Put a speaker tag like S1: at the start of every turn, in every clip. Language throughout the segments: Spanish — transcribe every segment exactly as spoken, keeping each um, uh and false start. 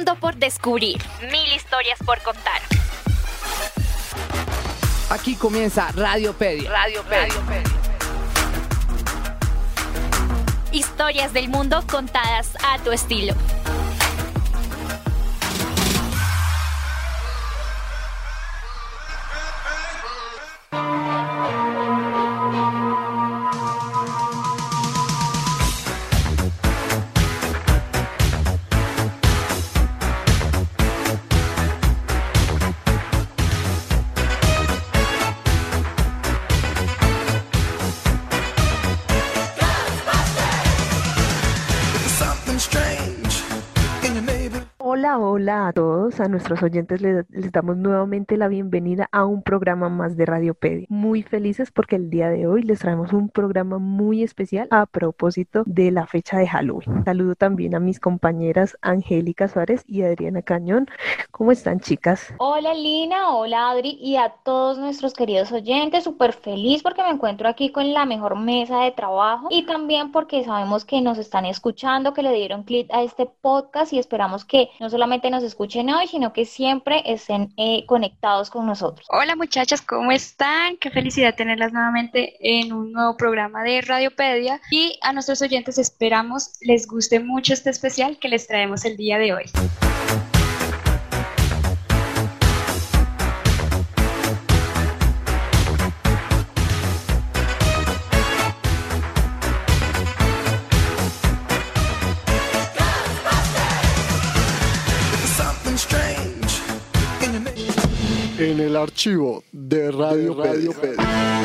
S1: mundo por descubrir, mil historias por contar.
S2: Aquí comienza Radiopedia.
S1: Radiopedia. Radiopedia. Historias del mundo contadas a tu estilo.
S3: Hola, hola a todos, a nuestros oyentes les, les damos nuevamente la bienvenida a un programa más de Radiopedia. Muy felices porque el día de hoy les traemos un programa muy especial a propósito de la fecha de Halloween. Saludo también a mis compañeras Angélica Suárez y Adriana Cañón. ¿Cómo están, chicas?
S4: Hola Lina, hola Adri y a todos nuestros queridos oyentes, súper feliz porque me encuentro aquí con la mejor mesa de trabajo y también porque sabemos que nos están escuchando, que le dieron clic a este podcast y esperamos que no solamente nos escuchen hoy, sino que siempre estén eh, conectados con nosotros.
S5: Hola muchachas, ¿cómo están? Qué felicidad tenerlas nuevamente en un nuevo programa de Radiopedia y a nuestros oyentes esperamos les guste mucho este especial que les traemos el día de hoy.
S6: En el archivo de Radiopedia.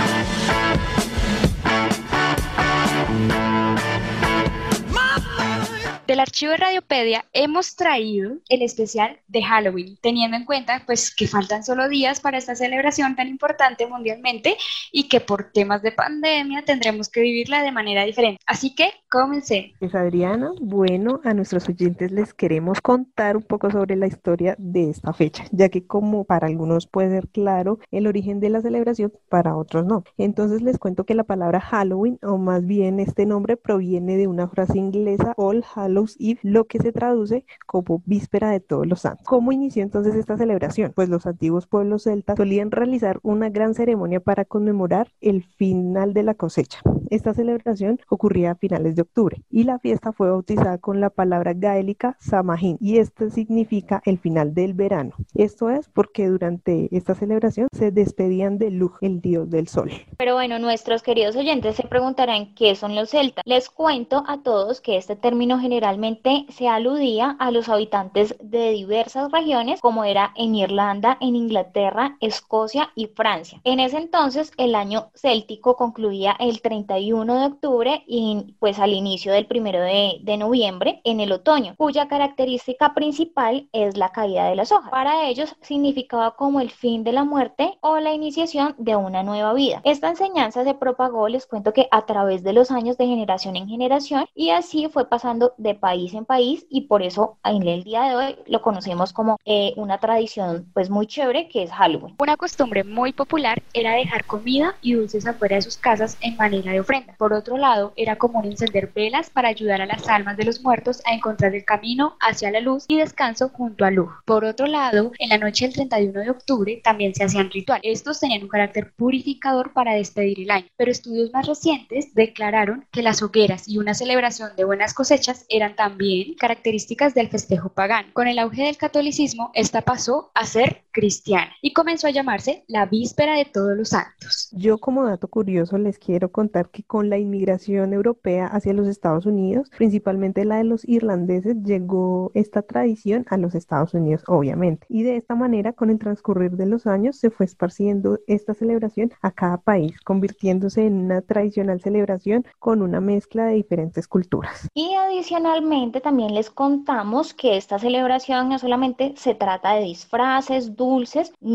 S5: Del archivo de Radiopedia hemos traído el especial de Halloween, teniendo en cuenta pues que faltan solo días para esta celebración tan importante mundialmente y que por temas de pandemia tendremos que vivirla de manera diferente. Así que comencemos.
S3: Pues Adriana, bueno, a nuestros oyentes les queremos contar un poco sobre la historia de esta fecha, ya que como para algunos puede ser claro el origen de la celebración, para otros no. Entonces les cuento que la palabra Halloween, o más bien este nombre, proviene de una frase inglesa, All Hallows Eve, lo que se traduce como víspera de todos los santos. ¿Cómo inició entonces esta celebración? Pues los antiguos pueblos celtas solían realizar una gran ceremonia para conmemorar el final de la cosecha. Esta celebración ocurría a finales de octubre y la fiesta fue bautizada con la palabra gaélica Samhain y esto significa el final del verano. Esto es porque durante esta celebración se despedían de Lugh, el dios del sol.
S4: Pero bueno, nuestros queridos oyentes se preguntarán qué son los celtas. Les cuento a todos que este término generalmente se aludía a los habitantes de diversas regiones, como era en Irlanda, en Inglaterra, Escocia y Francia. En ese entonces el año céltico concluía el treinta y uno de octubre y pues al inicio del primero de, de noviembre en el otoño, cuya característica principal es la caída de las hojas. Para ellos significaba como el fin de la muerte o la iniciación de una nueva vida. Esta enseñanza se propagó, les cuento que a través de los años, de generación en generación, y así fue pasando de país en país y por eso en el día de hoy lo conocemos como eh, una tradición pues muy chévere que es Halloween.
S5: Una costumbre muy popular era dejar comida y dulces afuera de sus casas en manera de ofrenda. Por otro lado, era común encender velas para ayudar a las almas de los muertos a encontrar el camino hacia la luz y descanso junto a Lugh. Por otro lado, en la noche del treinta y uno de octubre también se hacían rituales. Estos tenían un carácter purificador para despedir el año, pero estudios más recientes declararon que las hogueras y una celebración de buenas cosechas eran también características del festejo pagano. Con el auge del catolicismo, esta pasó a ser cristiana y comenzó a llamarse la víspera de todos los santos.
S3: Yo como dato curioso les quiero contar que con la inmigración europea hacia los Estados Unidos, principalmente la de los irlandeses, llegó esta tradición a los Estados Unidos, obviamente. Y de esta manera, con el transcurrir de los años, se fue esparciendo esta celebración a cada país, convirtiéndose en una tradicional celebración con una mezcla de diferentes culturas.
S4: Y adicionalmente también les contamos que esta celebración no solamente se trata de disfraces, dulces, no.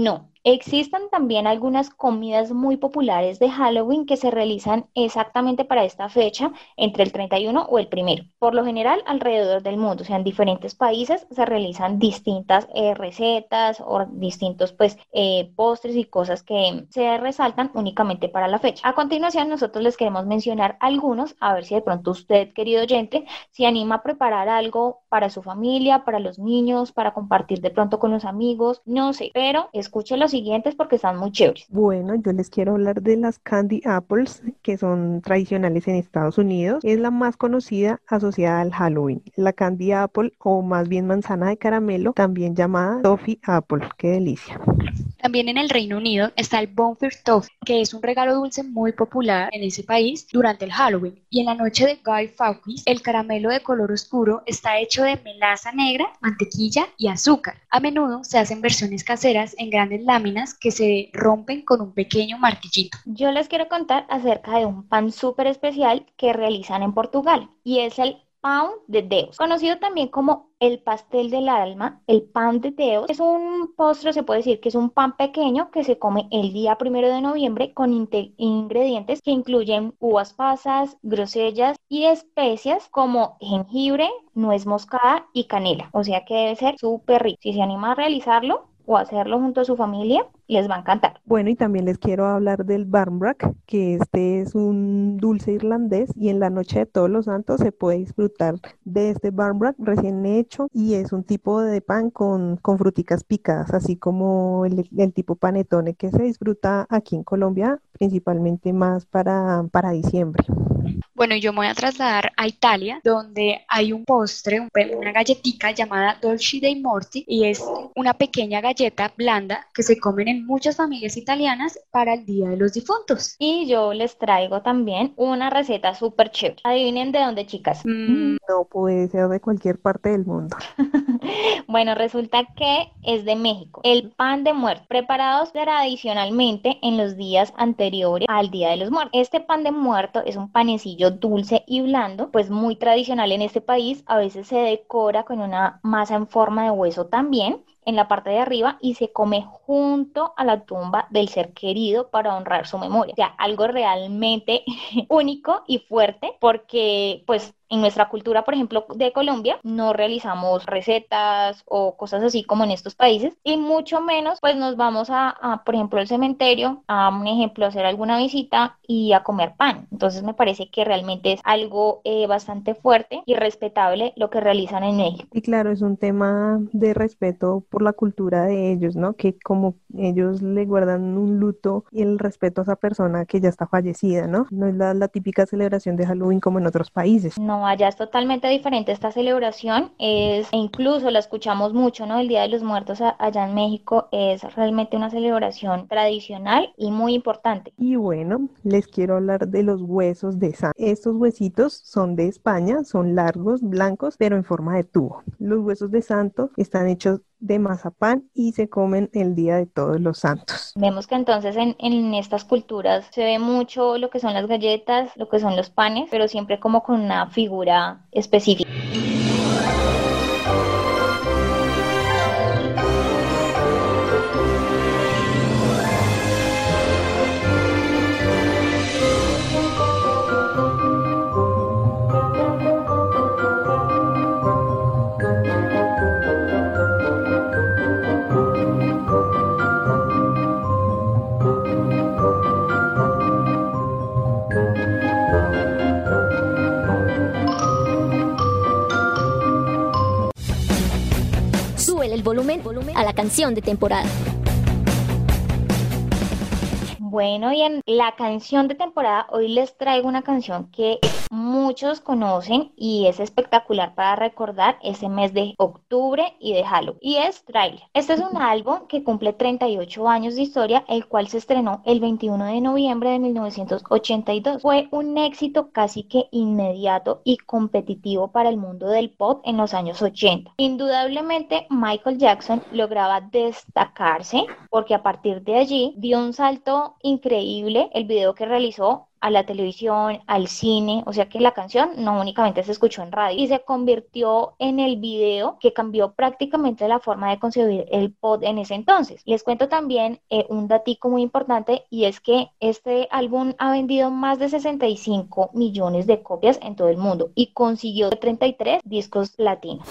S4: Existen también algunas comidas muy populares de Halloween que se realizan exactamente para esta fecha, entre el treinta y uno o el primero. Por lo general, alrededor del mundo, o sea, en diferentes países se realizan distintas eh, recetas o distintos pues eh, postres y cosas que se resaltan únicamente para la fecha. A continuación, nosotros les queremos mencionar algunos, a ver si de pronto usted, querido oyente, se anima a preparar algo para su familia, para los niños, para compartir de pronto con los amigos, no sé, pero escuche los siguientes porque están muy chéveres.
S3: Bueno, yo les quiero hablar de las candy apples, que son tradicionales en Estados Unidos. Es la más conocida asociada al Halloween. La candy apple, o más bien manzana de caramelo, también llamada toffee apple. ¡Qué delicia!
S5: También en el Reino Unido está el Bonfire Toffee, que es un regalo dulce muy popular en ese país durante el Halloween. Y en la noche de Guy Fawkes, el caramelo de color oscuro está hecho de melaza negra, mantequilla y azúcar. A menudo se hacen versiones caseras en grandes láminas que se rompen con un pequeño martillito.
S4: Yo les quiero contar acerca de un pan súper especial que realizan en Portugal y es el Pão de Deus, conocido también como el pastel del alma. El pan de Deus es un postre, se puede decir que es un pan pequeño que se come el día primero de noviembre con ingredientes que incluyen uvas pasas, grosellas y especias como jengibre, nuez moscada y canela. O sea que debe ser súper rico. Si se anima a realizarlo o hacerlo junto a su familia, les va a encantar.
S3: Bueno, y también les quiero hablar del barmbrack, que este es un dulce irlandés y en la noche de Todos los Santos se puede disfrutar de este barmbrack recién hecho y es un tipo de pan con, con fruticas picadas, así como el, el tipo panetone que se disfruta aquí en Colombia, principalmente más para, para diciembre.
S5: Bueno, yo me voy a trasladar a Italia, donde hay un postre, un- una galletica llamada Dolce dei Morti, y es una pequeña galleta blanda que se comen en muchas familias italianas para el Día de los Difuntos.
S4: Y yo les traigo también una receta súper chévere. Adivinen de dónde, chicas.
S5: Mm,
S3: No puede ser de cualquier parte del mundo.
S4: Bueno, resulta que es de México. El pan de muerto, preparados tradicionalmente en los días anteriores al Día de los Muertos. Este pan de muerto es un panecillo dulce y blando, pues muy tradicional en este país. A veces se decora con una masa en forma de hueso también en la parte de arriba y se come junto a la tumba del ser querido para honrar su memoria. O sea, algo realmente único y fuerte porque pues en nuestra cultura, por ejemplo, de Colombia, no realizamos recetas o cosas así como en estos países y mucho menos pues nos vamos a, a, por ejemplo, al cementerio, a un ejemplo, hacer alguna visita y a comer pan. Entonces me parece que realmente es algo eh, bastante fuerte y respetable lo que realizan en México.
S3: Y claro, es un tema de respeto por la cultura de ellos, ¿no? Que como ellos le guardan un luto y el respeto a esa persona que ya está fallecida, ¿no? No es la, la típica celebración de Halloween como en otros países.
S4: No, allá es totalmente diferente esta celebración, es, e incluso la escuchamos mucho, ¿no? El Día de los Muertos a- allá en México es realmente una celebración tradicional y muy importante.
S3: Y bueno, les quiero hablar de los huesos de santo. Estos huesitos son de España, son largos, blancos, pero en forma de tubo. Los huesos de santo están hechos de mazapán y se comen el día de Todos los Santos.
S4: Vemos que entonces en, en estas culturas se ve mucho lo que son las galletas, lo que son los panes, pero siempre como con una figura específica.
S7: Súbele el volumen a la canción de temporada.
S4: Bueno, y en la canción de temporada, hoy les traigo una canción que muchos conocen y es espectacular para recordar ese mes de octubre y de Halloween, y es Thriller. Este es un álbum que cumple treinta y ocho años de historia, el cual se estrenó el veintiuno de noviembre de mil novecientos ochenta y dos. Fue un éxito casi que inmediato y competitivo para el mundo del pop en los años ochenta. Indudablemente, Michael Jackson lograba destacarse porque a partir de allí dio un salto increíble el video que realizó a la televisión, al cine, o sea que la canción no únicamente se escuchó en radio y se convirtió en el video que cambió prácticamente la forma de concebir el pop en ese entonces. Les cuento también eh, un datico muy importante, y es que este álbum ha vendido más de sesenta y cinco millones de copias en todo el mundo y consiguió treinta y tres discos latinos.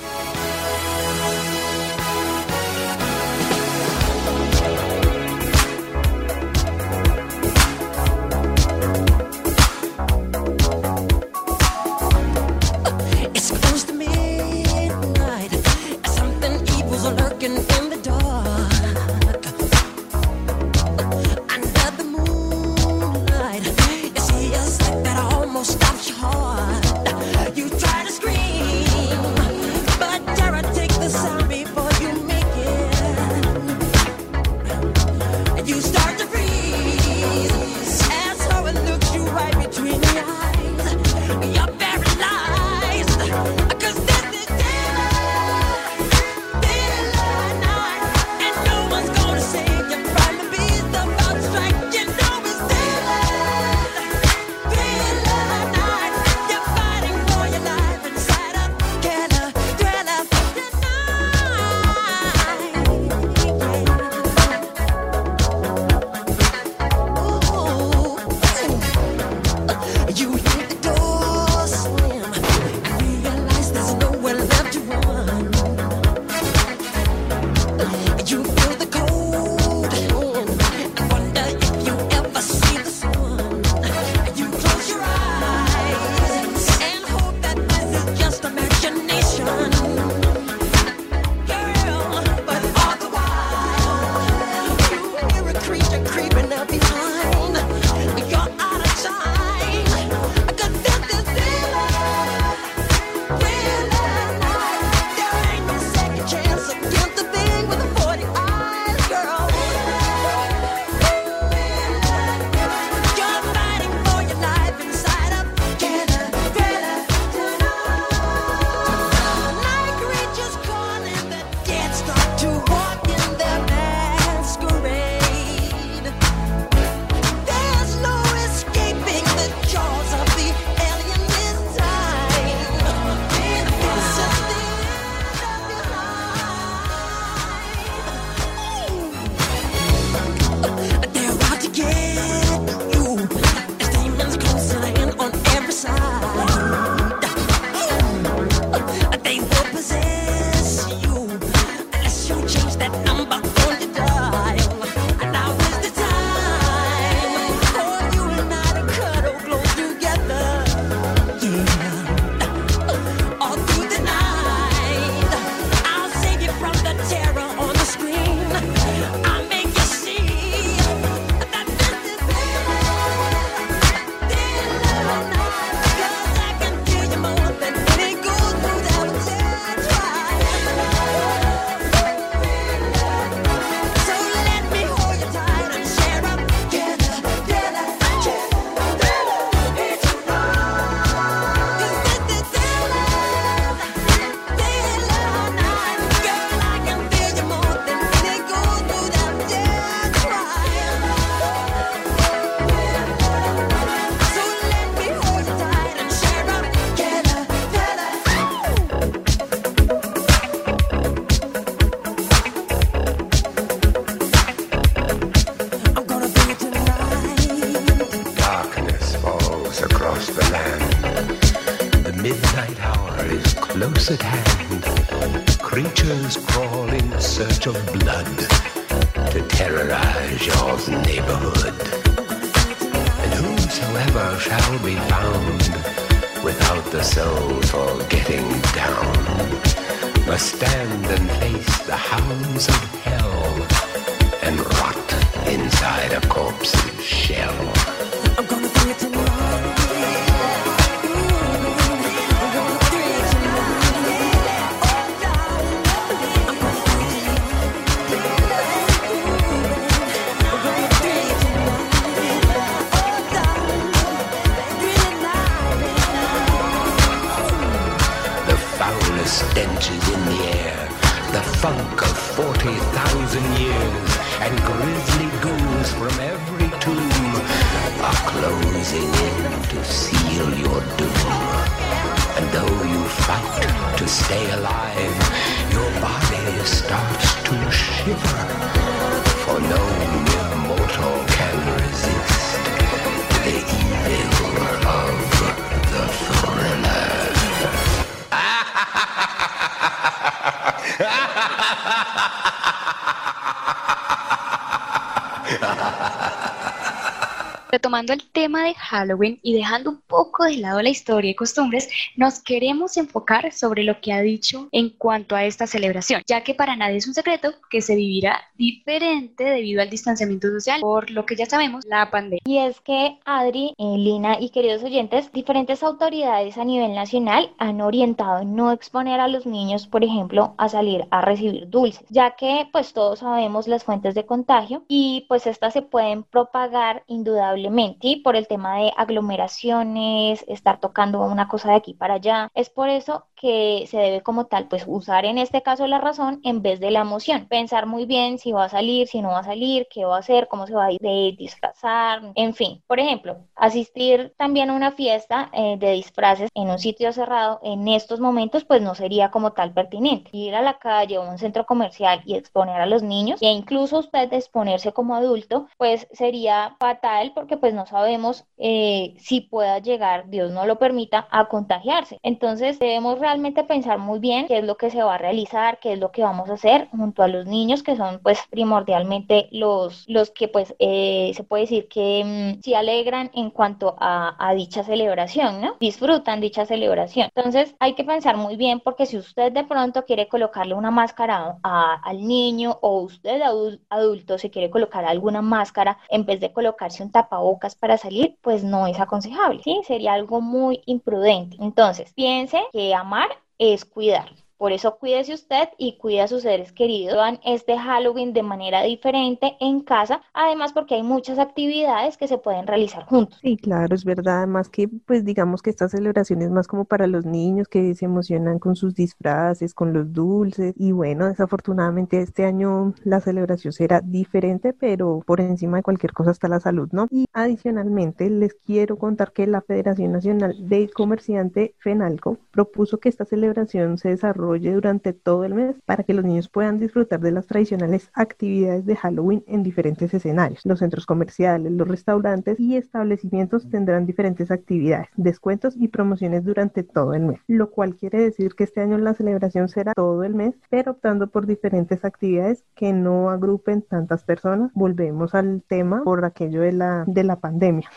S8: close at hand. Creatures crawl in search of blood to terrorize your neighborhood. And whosoever shall be found without the soul for getting down must stand and face the hounds of hell and rot inside a corpse's shell. I'm gonna bring it to life. Stench is in the air, the funk of forty thousand years, and grisly ghouls from every tomb are closing in to seal your doom. And though you fight to stay alive, your body starts to shiver, for no mere mortal can resist the evil of the thriller.
S5: Retomando el tema de Halloween y dejando un poco de lado la historia y costumbres, nos queremos enfocar sobre lo que ha dicho en cuanto a esta celebración, ya que para nadie es un secreto que se vivirá diferente debido al distanciamiento social, por lo que ya sabemos, la pandemia.
S4: Y es que, Adri, eh, Lina y queridos oyentes, diferentes autoridades a nivel nacional han orientado en no exponer a los niños, por ejemplo, a salir a recibir dulces, ya que pues todos sabemos las fuentes de contagio y pues estas se pueden propagar indudablemente, ¿sí? Por el tema de aglomeraciones, estar tocando una cosa de aquí para allá. Es por eso que se debe como tal pues usar en este caso la razón en vez de la emoción. Pensar muy bien si va a salir, si no va a salir, qué va a hacer, cómo se va a de disfrazar, en fin. Por ejemplo, asistir también a una fiesta eh, de disfraces en un sitio cerrado en estos momentos pues no sería como tal pertinente. Ir a la calle o a un centro comercial y exponer a los niños e incluso usted exponerse como adulto pues sería fatal porque pues no sabemos eh, si pueda llegar, Dios no lo permita, a contagiarse. Entonces debemos realmente pensar muy bien qué es lo que se va a realizar, qué es lo que vamos a hacer junto a los niños, que son pues primordialmente los, los que pues eh, se puede decir que mmm, se alegran en cuanto a, a dicha celebración, ¿no? Disfrutan dicha celebración. Entonces hay que pensar muy bien porque si usted de pronto quiere colocarle una máscara a, al niño o usted adul- adulto se quiere colocar alguna máscara en vez de colocarse un tapabocas para salir, pues no es aconsejable, ¿sí? Sería algo muy imprudente. Entonces, piense que amar es cuidar. Por eso cuídese usted y cuida a sus seres queridos. Vean este Halloween de manera diferente en casa, además porque hay muchas actividades que se pueden realizar juntos.
S3: Sí, claro, es verdad. Además que, pues digamos que esta celebración es más como para los niños que se emocionan con sus disfraces, con los dulces. Y bueno, desafortunadamente este año la celebración será diferente, pero por encima de cualquier cosa está la salud, ¿no? Y adicionalmente les quiero contar que la Federación Nacional de Comerciante, FENALCO, propuso que esta celebración se desarrolle durante todo el mes para que los niños puedan disfrutar de las tradicionales actividades de Halloween en diferentes escenarios. Los centros comerciales, los restaurantes y establecimientos tendrán diferentes actividades, descuentos y promociones durante todo el mes, lo cual quiere decir que este año la celebración será todo el mes, pero optando por diferentes actividades que no agrupen tantas personas. Volvemos al tema por aquello de la, de la pandemia.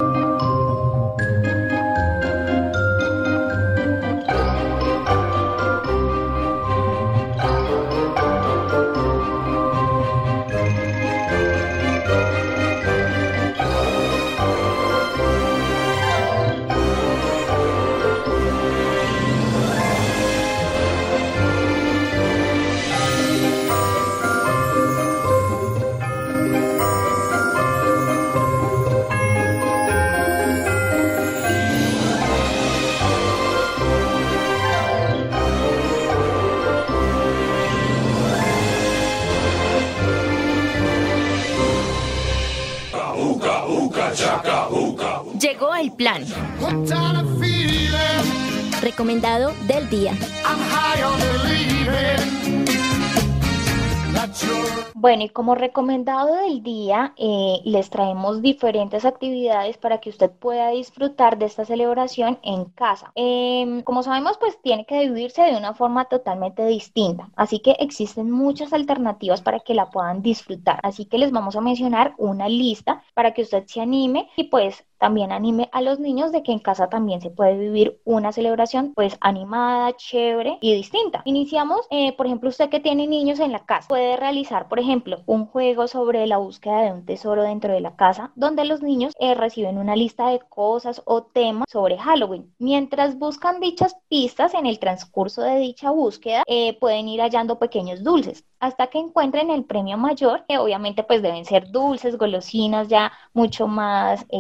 S1: Llegó el plan.
S7: Recomendado del día.
S4: Bueno, y como recomendado del día, eh, les traemos diferentes actividades para que usted pueda disfrutar de esta celebración en casa. Eh, como sabemos, pues tiene que vivirse de una forma totalmente distinta, así que existen muchas alternativas para que la puedan disfrutar. Así que les vamos a mencionar una lista para que usted se anime y pues también anime a los niños de que en casa también se puede vivir una celebración pues animada, chévere y distinta. Iniciamos, eh, por ejemplo, usted que tiene niños en la casa, puede realizar, por ejemplo, un juego sobre la búsqueda de un tesoro dentro de la casa, donde los niños eh, reciben una lista de cosas o temas sobre Halloween. Mientras buscan dichas pistas en el transcurso de dicha búsqueda, eh, pueden ir hallando pequeños dulces, hasta que encuentren el premio mayor, que obviamente pues deben ser dulces, golosinas ya mucho más eh, grandes,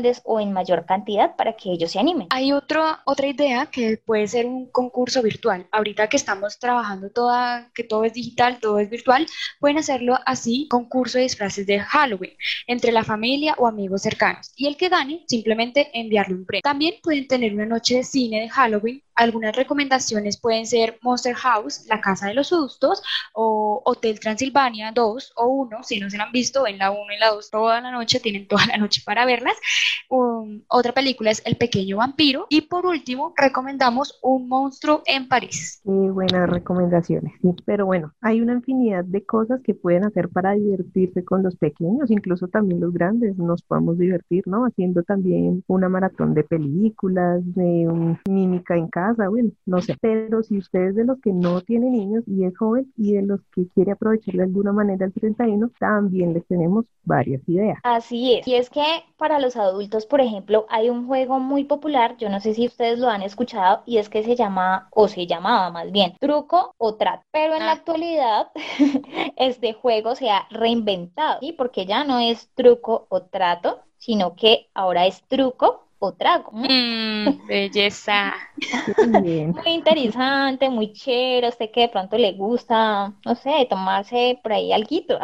S4: grandes o en mayor cantidad para que ellos se animen.
S5: Hay otro, otra idea que puede ser un concurso virtual. Ahorita que estamos trabajando toda, que todo es digital, todo es virtual, pueden hacerlo así, concurso de disfraces de Halloween entre la familia o amigos cercanos. Y el que gane, simplemente enviarle un premio. También pueden tener una noche de cine de Halloween. Algunas recomendaciones pueden ser Monster House, La Casa de los Sustos, o Hotel Transilvania dos o uno, si no se la han visto, ven la uno y la dos toda la noche, tienen toda la noche para verlas. Um, otra película es El Pequeño Vampiro, y por último recomendamos Un Monstruo en París.
S3: Qué buenas recomendaciones, sí, pero bueno, hay una infinidad de cosas que pueden hacer para divertirse con los pequeños, incluso también los grandes, nos podemos divertir, ¿no? Haciendo también una maratón de películas, de um, mímica en casa, bueno, no sé, pero si ustedes de los que no tienen niños y es joven y de los que quiere aprovechar de alguna manera el treinta y uno, también les tenemos varias ideas.
S4: Así es, y es que para los adultos, por ejemplo, hay un juego muy popular, yo no sé si ustedes lo han escuchado, y es que se llama, o se llamaba más bien, truco o trato, pero en la actualidad este juego se ha reinventado, ¿sí? Porque ya no es truco o trato, sino que ahora es truco o trago.
S5: Mm, belleza.
S3: Bien.
S4: Muy interesante, muy chévere, a usted que de pronto le gusta, no sé, tomarse por ahí alguito.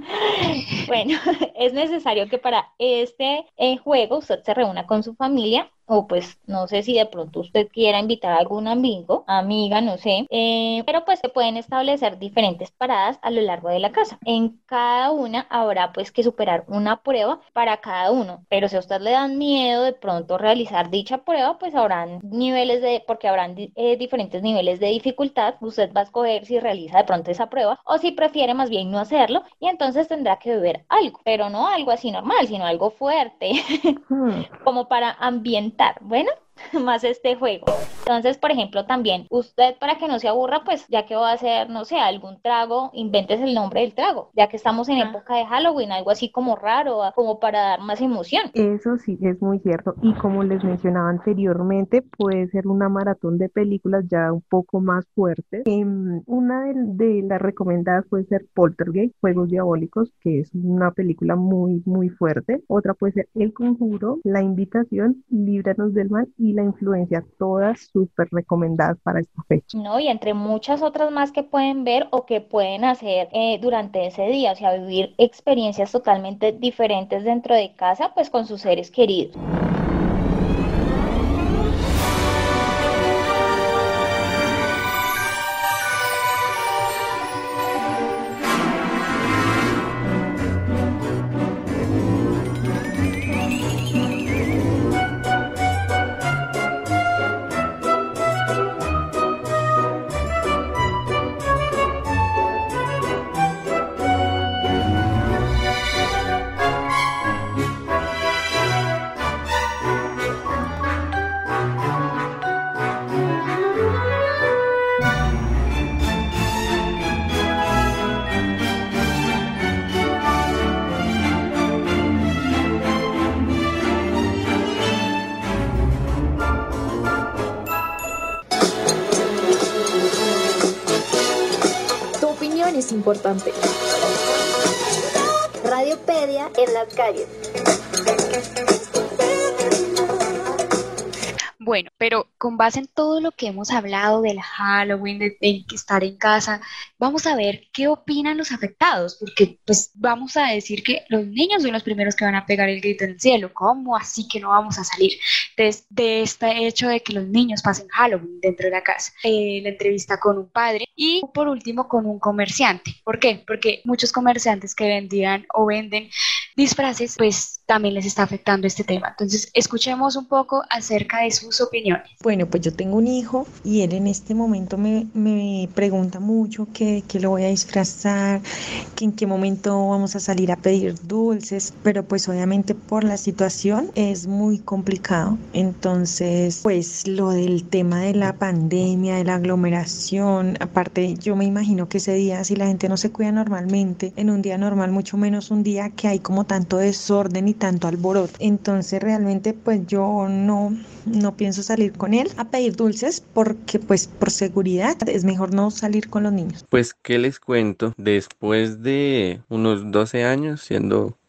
S4: Bueno, es necesario que para este eh, juego usted se reúna con su familia, o pues no sé si de pronto usted quiera invitar a algún amigo, amiga, no sé, eh, pero pues se pueden establecer diferentes paradas a lo largo de la casa. En cada una habrá pues que superar una prueba para cada uno, pero si a usted le dan miedo de pronto realizar dicha prueba, pues habrán niveles de, porque habrán eh, diferentes niveles de dificultad. Usted va a escoger si realiza de pronto esa prueba o si prefiere más bien no hacerlo, y entonces tendrá que beber algo, pero no algo así normal, sino algo fuerte, como para ambientar, bueno, más este juego. Entonces, por ejemplo, también usted, para que no se aburra, pues ya que va a hacer, no sé, algún trago, inventes el nombre del trago, ya que estamos en ah. época de Halloween, algo así como raro, como para dar más emoción.
S3: Eso sí, es muy cierto, y como les mencionaba anteriormente, puede ser una maratón de películas ya un poco más fuertes. Eh, una de, de las recomendadas puede ser Poltergeist, Juegos Diabólicos, que es una película muy, muy fuerte. Otra puede ser El Conjuro, La Invitación, Líbranos del Mal y La Influencia, todas súper recomendadas para esta fecha.
S4: No, y entre muchas otras más que pueden ver o que pueden hacer eh, durante ese día, o sea, vivir experiencias totalmente diferentes dentro de casa, pues con sus seres queridos.
S7: Es importante. Radiopedia en las calles.
S5: Bueno, pero con base en todo lo que hemos hablado del Halloween, de, de estar en casa, vamos a ver qué opinan los afectados, porque pues vamos a decir que los niños son los primeros que van a pegar el grito en el cielo. ¿Cómo así que no vamos a salir de, de este hecho de que los niños pasen Halloween dentro de la casa? Eh, la entrevista con un padre y por último con un comerciante. ¿Por qué? Porque muchos comerciantes que vendían o venden disfraces, pues también les está afectando este tema. Entonces, escuchemos un poco acerca de sus opiniones.
S9: Bueno, pues yo tengo un hijo y él en este momento me, me pregunta mucho qué, qué lo voy a disfrazar, que en qué momento vamos a salir a pedir dulces, pero pues obviamente por la situación es muy complicado. Entonces, pues lo del tema de la pandemia, de la aglomeración, aparte yo me imagino que ese día, si la gente no se cuida normalmente, en un día normal, mucho menos un día que hay como tanto desorden y tanto alboroto. Entonces realmente pues yo no, no pienso salir con él a pedir dulces porque pues por seguridad es mejor no salir con los niños.
S10: Pues qué les cuento, después de unos doce años siendo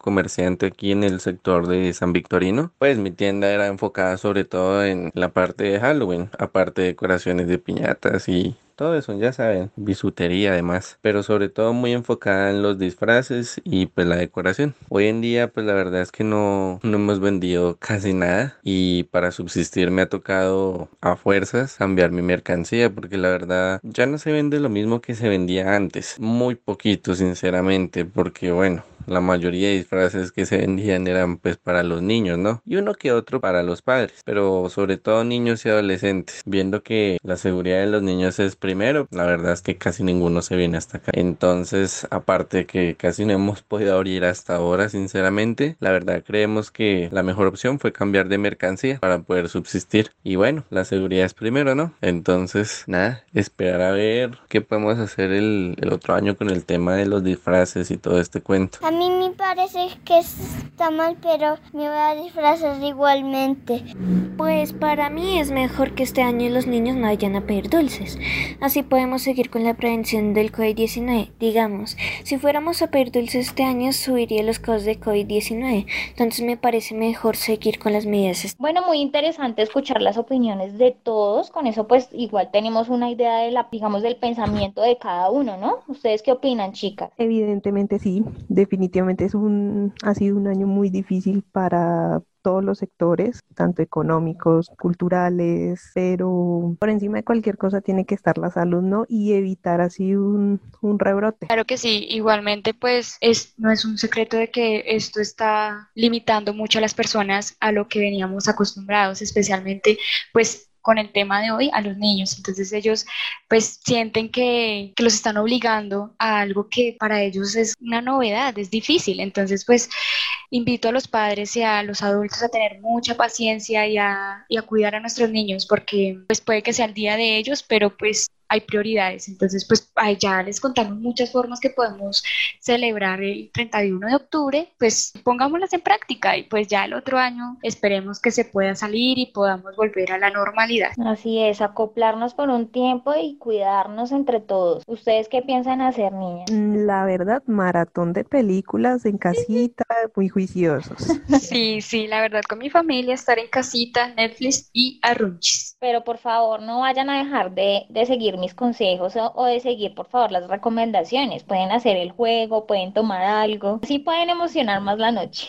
S10: comerciante aquí en el sector de San Victorino. Pues mi tienda era enfocada sobre todo en la parte de Halloween, aparte de decoraciones de piñatas y todo eso, ya saben, bisutería además, pero sobre todo muy enfocada en los disfraces y pues la decoración. Hoy en día pues la verdad es que no, no hemos vendido casi nada y para subsistir me ha tocado a fuerzas cambiar mi mercancía porque la verdad ya no se vende lo mismo que se vendía antes, muy poquito sinceramente, porque bueno, la mayoría de disfraces que se vendían eran pues para los niños, ¿no? Y uno que otro para los padres, pero sobre todo niños y adolescentes. Viendo que la seguridad de los niños es primero, la verdad es que casi ninguno se viene hasta acá. Entonces, aparte de que casi no hemos podido abrir hasta ahora, sinceramente, la verdad creemos que la mejor opción fue cambiar de mercancía para poder subsistir. Y bueno, la seguridad es primero, ¿no? Entonces, nada, esperar a ver qué podemos hacer el, el otro año con el tema de los disfraces y todo este cuento.
S11: A mí me parece que está mal, pero me voy a disfrazar igualmente.
S12: Pues para mí es mejor que este año los niños no vayan a pedir dulces. Así podemos seguir con la prevención del COVID diecinueve. Digamos, si fuéramos a pedir dulces este año, subiría los casos de COVID diecinueve. Entonces me parece mejor seguir con las medidas.
S4: Bueno, muy interesante escuchar las opiniones de todos. Con eso pues igual tenemos una idea de la, digamos, del pensamiento de cada uno, ¿no? ¿Ustedes qué opinan, chicas?
S3: Evidentemente sí, definitivamente. Definitivamente es un, ha sido un año muy difícil para todos los sectores, tanto económicos, culturales, pero por encima de cualquier cosa tiene que estar la salud, ¿no? Y evitar así un, un rebrote.
S5: Claro que sí, igualmente pues es, no es un secreto de que esto está limitando mucho a las personas a lo que veníamos acostumbrados, especialmente pues con el tema de hoy a los niños. Entonces ellos pues sienten que, que los están obligando a algo que para ellos es una novedad, es difícil. Entonces pues invito a los padres y a los adultos a tener mucha paciencia y a, y a cuidar a nuestros niños, porque pues puede que sea el día de ellos, pero pues hay prioridades. Entonces pues ya les contamos muchas formas que podemos celebrar el treinta y uno de octubre, pues pongámoslas en práctica y pues ya el otro año esperemos que se pueda salir y podamos volver a la normalidad.
S4: Así es, acoplarnos por un tiempo y cuidarnos entre todos. ¿Ustedes qué piensan hacer, niñas?
S3: La verdad, maratón de películas en casita, muy juiciosos.
S5: Sí, sí, la verdad con mi familia, estar en casita, Netflix y arrunchis.
S4: Pero por favor no vayan a dejar de, de seguir mis consejos o, o de seguir por favor las recomendaciones. Pueden hacer el juego, pueden tomar algo, así pueden emocionar más la noche.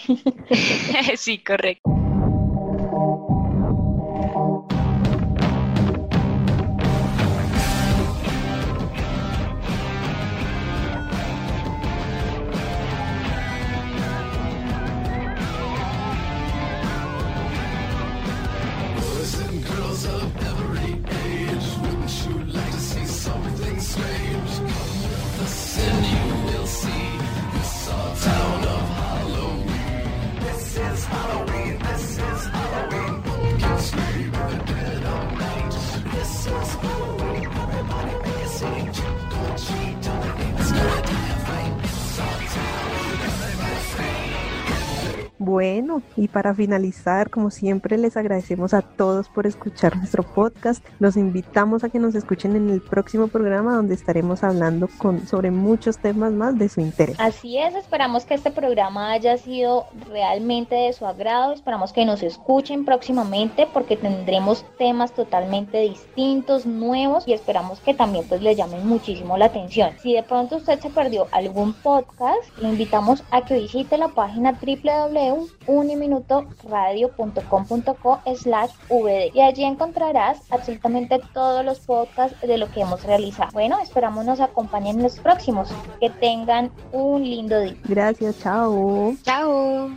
S5: Sí, correcto.
S3: Bueno, y para finalizar, como siempre, les agradecemos a todos por escuchar nuestro podcast. Los invitamos a que nos escuchen en el próximo programa, donde estaremos hablando con, sobre muchos temas más de su interés.
S4: Así es, esperamos que este programa haya sido realmente de su agrado. Esperamos que nos escuchen próximamente, porque tendremos temas totalmente distintos, nuevos, y esperamos que también pues les llamen muchísimo la atención. Si de pronto usted se perdió algún podcast, le invitamos a que visite la página doble u doble u doble u punto uniminutoradio punto com punto co slash vd y allí encontrarás absolutamente todos los podcasts de lo que hemos realizado. Bueno, esperamos nos acompañen en los próximos. Que tengan un lindo día.
S3: Gracias, chao.
S5: Chao.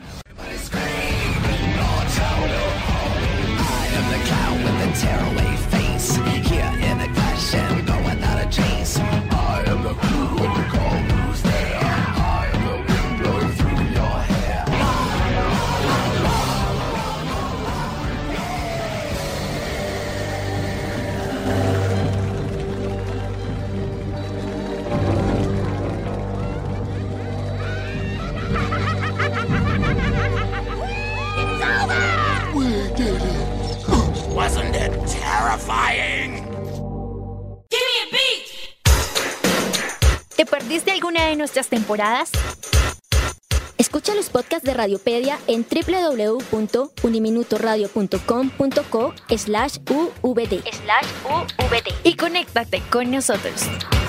S8: Wasn't it terrifying?
S1: Give me a beat. ¿Te perdiste alguna de nuestras temporadas?
S7: Escucha los podcasts de Radiopedia en doble u doble u doble u punto uniminutoradio punto com punto co slash uvd
S1: slash uvd y conéctate con nosotros.